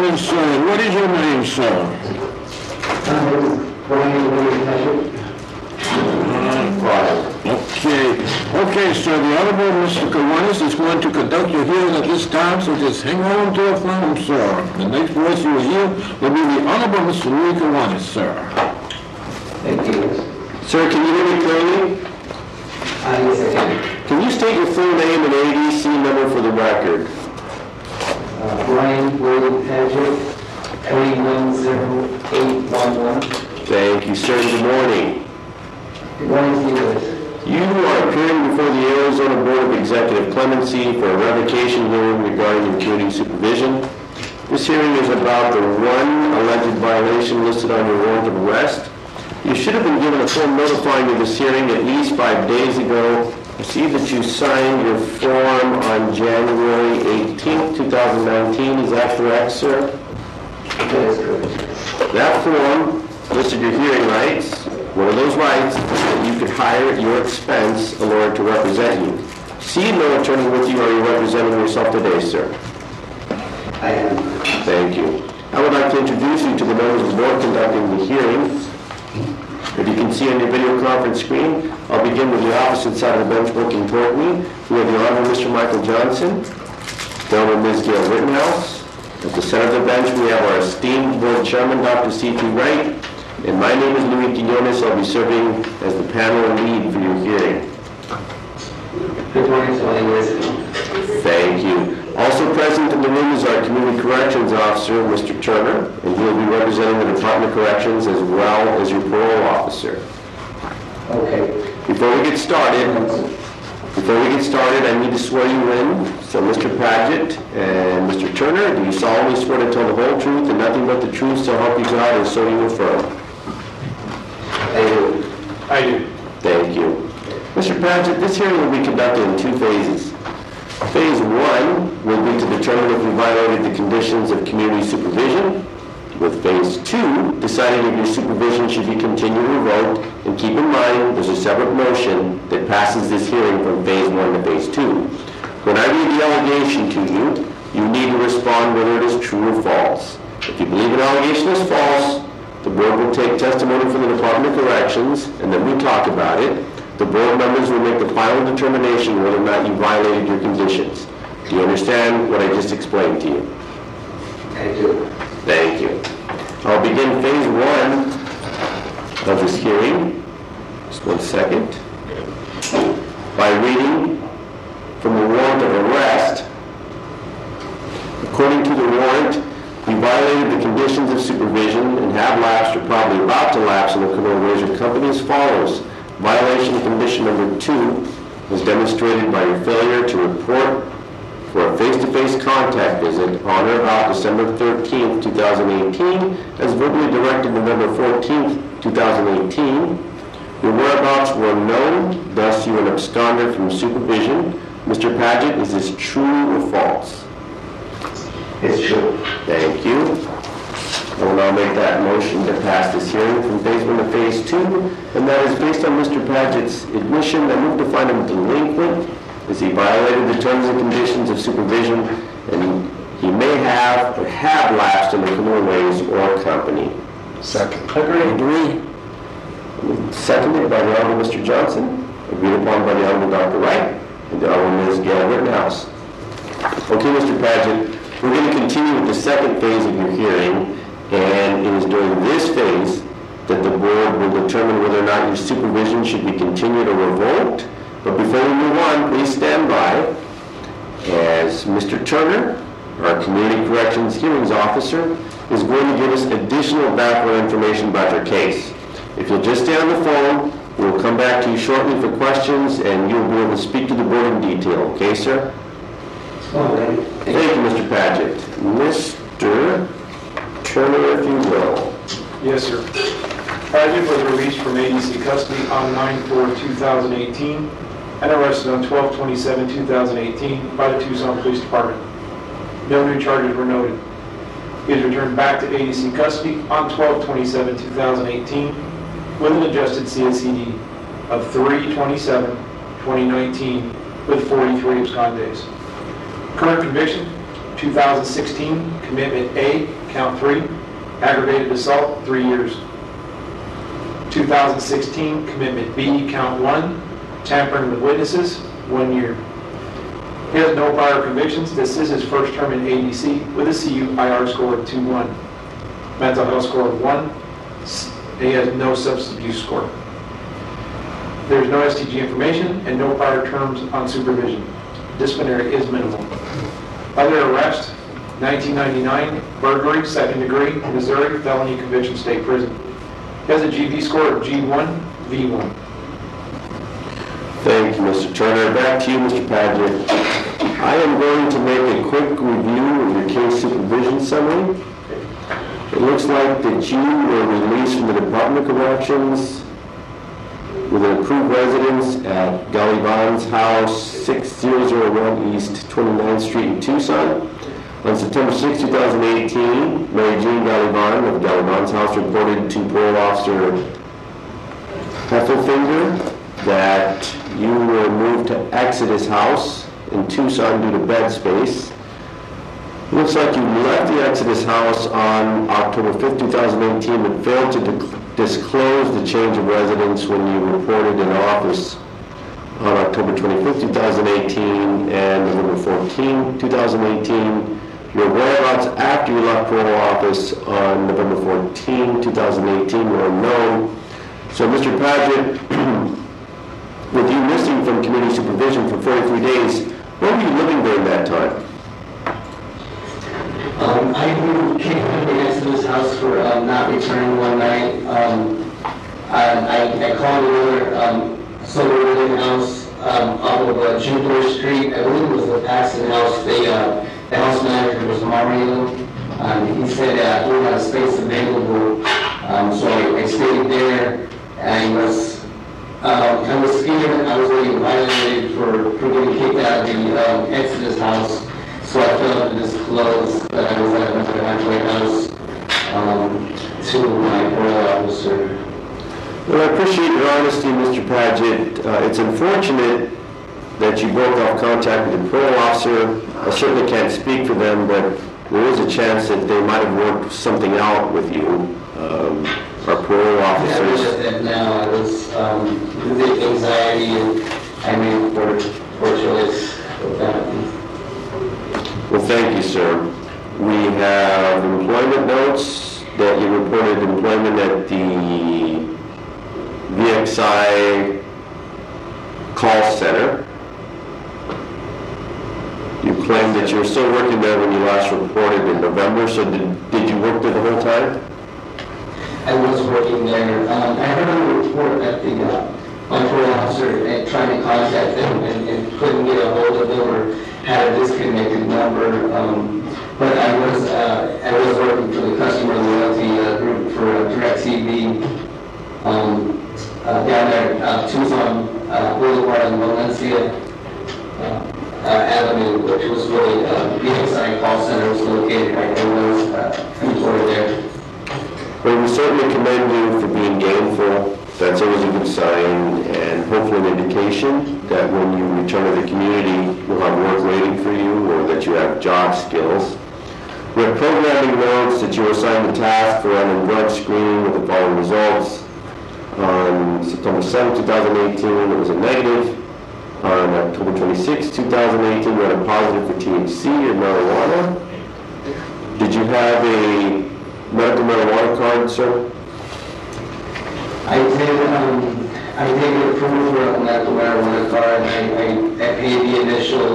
morning, sir. What is your name, sir? Okay, sir. The Honorable Mr. Kiwanis is going to conduct your hearing at this time, so just hang on to a phone, sir. The next voice you will hear will be the Honorable Mr. Louis Kiwanis, sir. Thank you. Sir, can you hear me clearly? Yes, I can. Can you state your full name and ADC number for the record? Brian William Paget, 310811. Thank you, sir. Good morning. Good morning to you. You are appearing before the Arizona Board of Executive Clemency for a revocation hearing regarding your community supervision. This hearing is about the one alleged violation listed on your warrant of arrest. You should have been given a full notifying of this hearing at least 5 days ago. I see that you signed your form on January 18th, 2019. Is that correct, sir? That is correct. That form listed your hearing rights. One of those rights is that you could hire at your expense a lawyer to represent you. See no attorney with you. Are you representing yourself today, sir? I am. Thank you. I would like to introduce you to the members of the board conducting the hearing. If you can see on your video conference screen, I'll begin with the opposite side of the bench working toward me. We have the Honorable Mr. Michael Johnson, the Honorable Ms. Gail Rittenhouse. At the center of the bench, we have our esteemed board chairman, Dr. C.T. Wright. And my name is Louis Quinones. I'll be serving as the panel lead for your hearing. Good morning to all you listening. Thank you. Also present in the room is our Community Corrections Officer, Mr. Turner, and he will be representing the Department of Corrections as well as your parole officer. Okay. Before we get started, I need to swear you in. So, Mr. Paget and Mr. Turner, do you solemnly swear to tell the whole truth and nothing but the truth, so help you God, and so you affirm? I do. I do. Thank you. Mr. Paget, this hearing will be conducted in 2 phases. Phase 1 will be to determine if you violated the conditions of community supervision, with Phase 2 deciding if your supervision should be continued or revoked. And keep in mind, there's a separate motion that passes this hearing from Phase 1 to Phase 2. When I read the allegation to you, you need to respond whether it is true or false. If you believe an allegation is false, the board will take testimony from the Department of Corrections, and then we talk about it. The board members will make the final determination whether or not you violated your conditions. Do you understand what I just explained to you? I do. Thank you. I'll begin Phase 1 of this hearing. Just 1 second. By reading from the warrant of arrest. According to the warrant, you violated the conditions of supervision and have lapsed or probably about to lapse in the criminal razor company as follows. Violation of condition number 2 was demonstrated by your failure to report for a face-to-face contact visit on or about December 13th, 2018, as verbally directed November 14th, 2018. Your whereabouts were known, thus you are an absconder from supervision. Mr. Paget, is this true or false? It's true. Thank you. I will now make that motion to pass this hearing from Phase 1 to Phase 2, and that is based on Mr. Paget's admission. I move to find him delinquent as he violated the terms and conditions of supervision, and he may have or have lapsed in the criminal ways or company. Second. Agree. Seconded by the Honorable Mr. Johnson, agreed upon by the Honorable Dr. Wright, and the Honorable Ms. Gail Rittenhouse. Okay, Mr. Paget, we're going to continue with the second phase of your hearing, and it is during this phase that the board will determine whether or not your supervision should be continued or revoked. But before we move on, please stand by as Mr. Turner, our Community Corrections Hearings Officer, is going to give us additional background information about your case. If you'll just stay on the phone, we'll come back to you shortly for questions, and you'll be able to speak to the board in detail. Okay, sir? All right. Thank you, Mr. Paget. Mr. Turner, if you will. Yes, sir. Paget was released from ADC custody on 9/4/2018 and arrested on 12/27/2018 by the Tucson Police Department. No new charges were noted. He was returned back to ADC custody on 12/27/2018 with an adjusted CSCD of 3/27/2019 with 43 abscond days. Current conviction, 2016, commitment A, count 3, aggravated assault, 3 years. 2016, commitment B, count 1, tampering with witnesses, 1 year. He has no prior convictions. This is his first term in ADC with a CUIR score of 2-1. Mental health score of 1. He has no substance abuse score. There's no STG information and no prior terms on supervision. Disciplinary is minimal. Other arrest, 1999, burglary, 2nd degree, Missouri, felony conviction, state prison. He has a GB score of G1, V1. Thank you, Mr. Turner. Back to you, Mr. Paget. I am going to make a quick review of your case supervision summary. It looks like that you were released from the Department of Corrections with an approved residence at Gully Bond's house, 6001 East 29th Street in Tucson. On September 6, 2018, Mary Jean Gully Bond of Gully Bond's house reported to parole officer Heffelfinger that you were moved to Exodus House in Tucson due to bed space. Looks like you left the Exodus House on October 5th, 2018, but failed to disclose the change of residence when you reported in office on October 25th, 2018 and November 14, 2018. Your whereabouts after you left parole office on November 14, 2018 were unknown. So, Mr. Paget, with you missing from community supervision for 43 days, where were you living during that time? I came from the Exodus house for not returning one night. I called another sober living house off of Jupiter Street. I believe it was the Paxton house. The house manager was Mario. He said he had a space available, so I stayed there. I was scared I was getting violated for getting kicked out of the Exodus house. So I failed to disclose that I was at another halfway house to my parole officer. Well, I appreciate your honesty, Mr. Paget. It's unfortunate that you broke off contact with the parole officer. I certainly can't speak for them, but there is a chance that they might have worked something out with you, our parole officers. Yeah, I just that now. I was with anxiety and I made poor choice with that. Well, thank you, sir. We have employment notes that you reported employment at the VXI call center. You claimed that you were still working there when you last reported in November, so did you work there the whole time? I was working there. I heard a report that my parole officer tried to contact them and couldn't get a hold of them or had a disconnected number. But I was working for the customer loyalty group for DirecTV down there at Tucson Boulevard in Valencia Avenue, which was where the VXI call center was located. I was employed there. Well, we certainly commend you for being gainful. That's always a good sign, and hopefully an indication that when you return to the community, you'll have work waiting for you, or that you have job skills. We have programming notes that you were assigned the task for running drug screening with the following results. On September 7, 2018, it was a negative. On October 26, 2018, we had a positive for THC or marijuana. Did you have a medical marijuana card, sir? I did get approval for a medical marijuana card. I paid the initial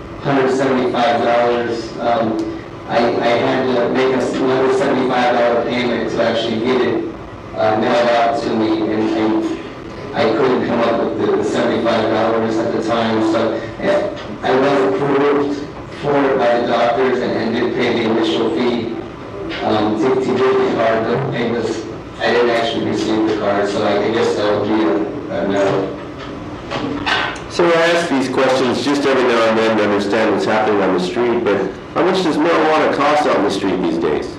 $175. I had to make another $75 payment to actually get it mailed out to me, and I couldn't come up with the $75 at the time. So I was approved for it by the doctors and did pay the initial fee to get the card. The payments, I didn't actually receive the card, so I guess that would be a no. So I ask these questions just every now and then to understand what's happening on the street, but how much does marijuana cost out on the street these days?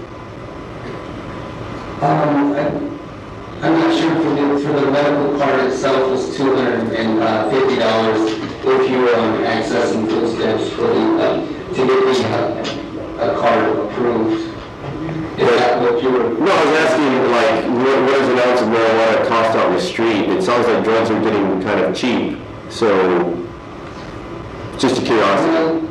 I'm not sure for the medical card itself was $250 if you were accessing food stamps for to get the a card approved. Is that what you were? No, I was asking, like, what does an ounce of marijuana cost on the street? It sounds like drugs are getting kind of cheap, so, just a curiosity.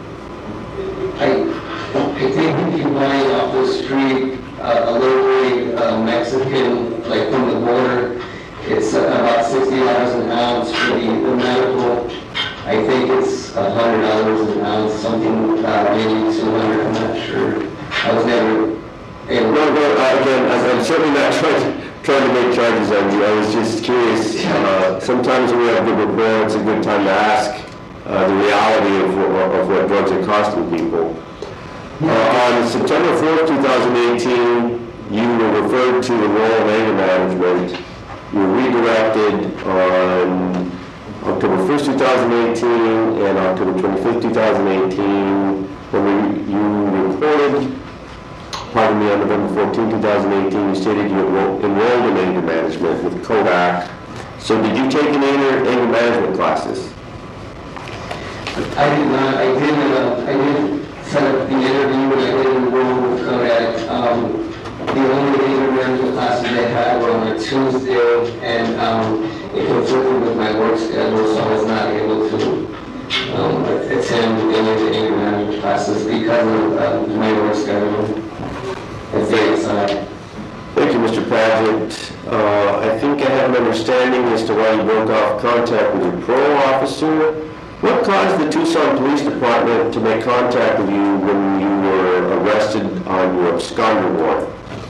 I think if you buy it off the street, a low-grade Mexican, like from the border, it's about $60 an ounce. For the medical, I think it's $100 an ounce, something maybe 200, I'm not sure. I was never able to... No, again, I'm certainly not trying to make charges on you. I was just curious. Sometimes when we have good rapport, it's a good time to ask the reality of what drugs are costing people. On September 4th, 2018, you were referred to enroll in anger management. You were redirected on October 1st, 2018 and October 25th, 2018, when you reported, pardon me, on November 14, 2018, you stated you enrolled in anger management with Kodak. So did you take any anger management classes? I did not. I did set up the interview and I did enroll with Kodak. The only anger management classes I had were on a Tuesday, and it conflicted with my work schedule, so I was not able to attend any of the anger management classes because of my work schedule. Thank you, Mr. Paget. I think I have an understanding as to why you broke off contact with your parole officer. What caused the Tucson Police Department to make contact with you when you were arrested on your absconder warrant?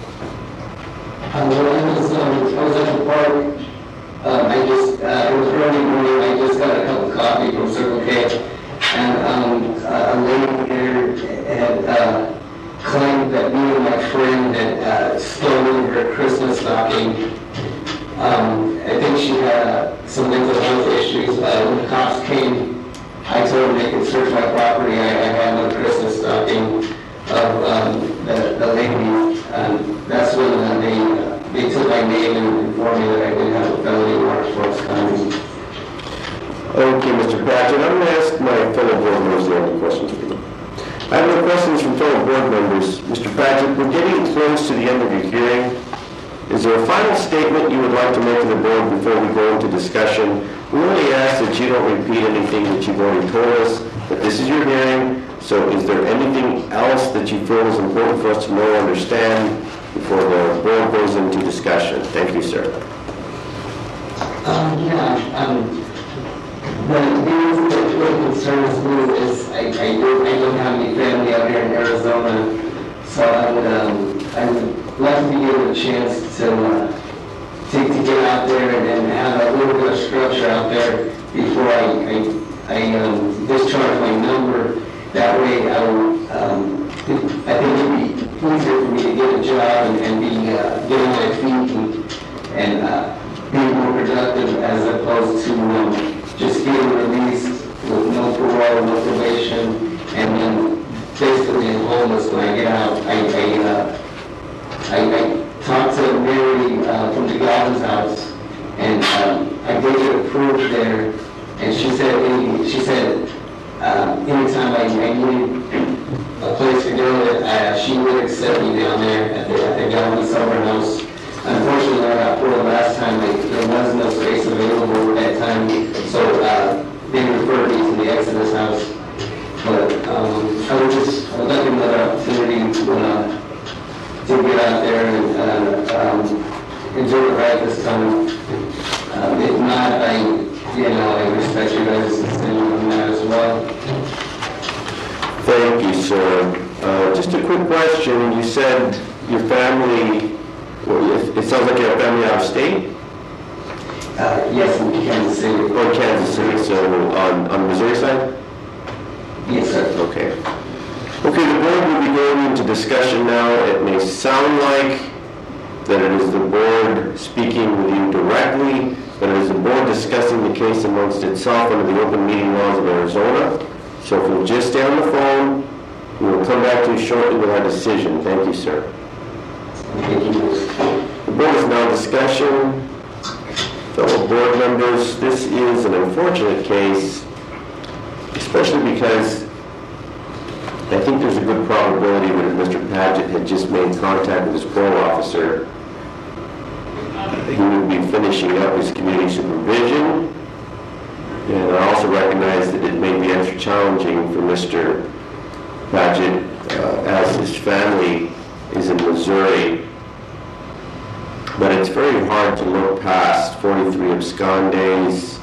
I was at the park. It was early morning. I just got a cup of coffee from Circle K, and a lady here had claimed that me and my friend had stolen her Christmas stocking. I think she had some mental health issues. When the cops came, I told them they could search my property. I had no Christmas stocking of the lady. That's when they took my name and informed me that I did have a felony warrant for absconding. Okay, Mr. Paget, I'm going to ask my fellow board members the only questions for you. I have no questions from fellow board members. Mr. Paget, we're getting close to the end of your hearing. Is there a final statement you would like to make to the board before we go into discussion? We only ask that you don't repeat anything that you've already told us, but this is your hearing, so is there anything else that you feel is important for us to know or understand before the board goes into discussion? Thank you, sir. The thing that really concerns me is I don't have any family out here in Arizona, so I would like to be given a chance to get out there and have a little bit of structure out there before I discharge my number. That way, I think it'd be easier for me to get a job and be getting my feet and being more productive as opposed to just getting released with no parole, no probation, and then basically homeless when I get out. I talked to Mary from the Godwin's house, and I did get approved there, and she said anytime I needed a place to go, she would accept me down there at the Godwin's summer house. Unfortunately, when I got paroled last time, there was no space available at that time, so they referred me to the Exodus house. But I would like another opportunity to get out there and enjoy the ride this time. If not, I respect you guys' decision on that as well. Thank you, sir. Just a quick question. You said your family, it sounds like you have family out of state? Yes, in Kansas City. Oh, Kansas City, so on the Missouri side? Yes, sir. Okay. Okay, the board will be going into discussion now. It may sound like that it is the board speaking with you directly, but it is the board discussing the case amongst itself under the open meeting laws of Arizona. So if you'll just stay on the phone, we will come back to you shortly with our decision. Thank you, sir. Thank you. The board is now in discussion. Fellow board members, this is an unfortunate case, especially because I think there's a good probability that if Mr. Paget had just made contact with his parole officer, he would be finishing up his community supervision. And I also recognize that it may be extra challenging for Mr. Paget as his family is in Missouri. But it's very hard to look past 43 abscond days.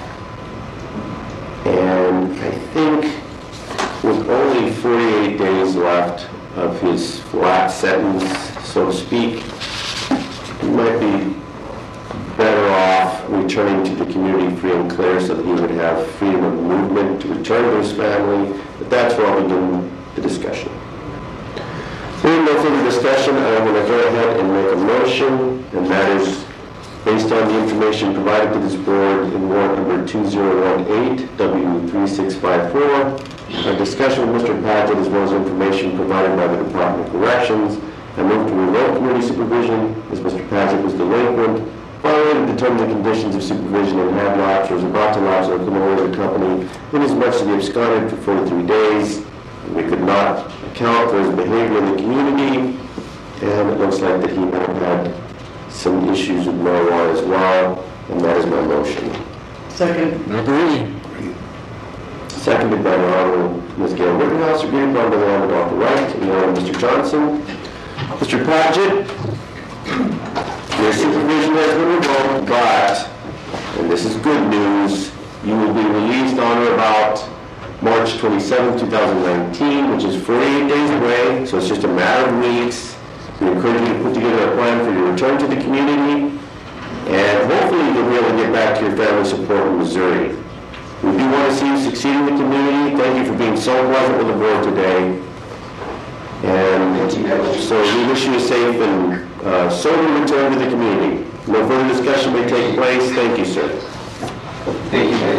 And I think with only 48 days left of his flat sentence, so to speak, he might be better off returning to the community free and clear so that he would have freedom of movement to return to his family. But that's where I'll begin the discussion. Hearing no further discussion, I'm going to go ahead and make a motion, and that is based on the information provided to this board in warrant number 2018, W3654, a discussion with Mr. Paget as well as information provided by the Department of Corrections. I move to revoke community supervision as Mr. Paget was delinquent, violated the terms and conditions of supervision and had lapsed or was about to lapse or come away with the company inasmuch as he absconded for 43 days. We could not account for his behavior in the community, and it looks like that he might have had some issues with marijuana as well, and that is my motion. Second. Agree. Seconded by the Honorable Ms. Gail Rittenhouse, agreed upon by the Honorable Dr. Wright and the Honorable Mr. Johnson. Mr. Paget, your supervision has been revoked, but, and this is good news, you will be released on or about March 27, 2019, which is 48 days away, so it's just a matter of weeks. We encourage you to put together a plan for your return to the community, and hopefully you'll be able to get back to your family support in Missouri. We do want to see you succeed in the community. Thank you for being so pleasant with the board today. And so we wish you a safe and sober return to the community. No further discussion may take place. Thank you, sir. Thank you,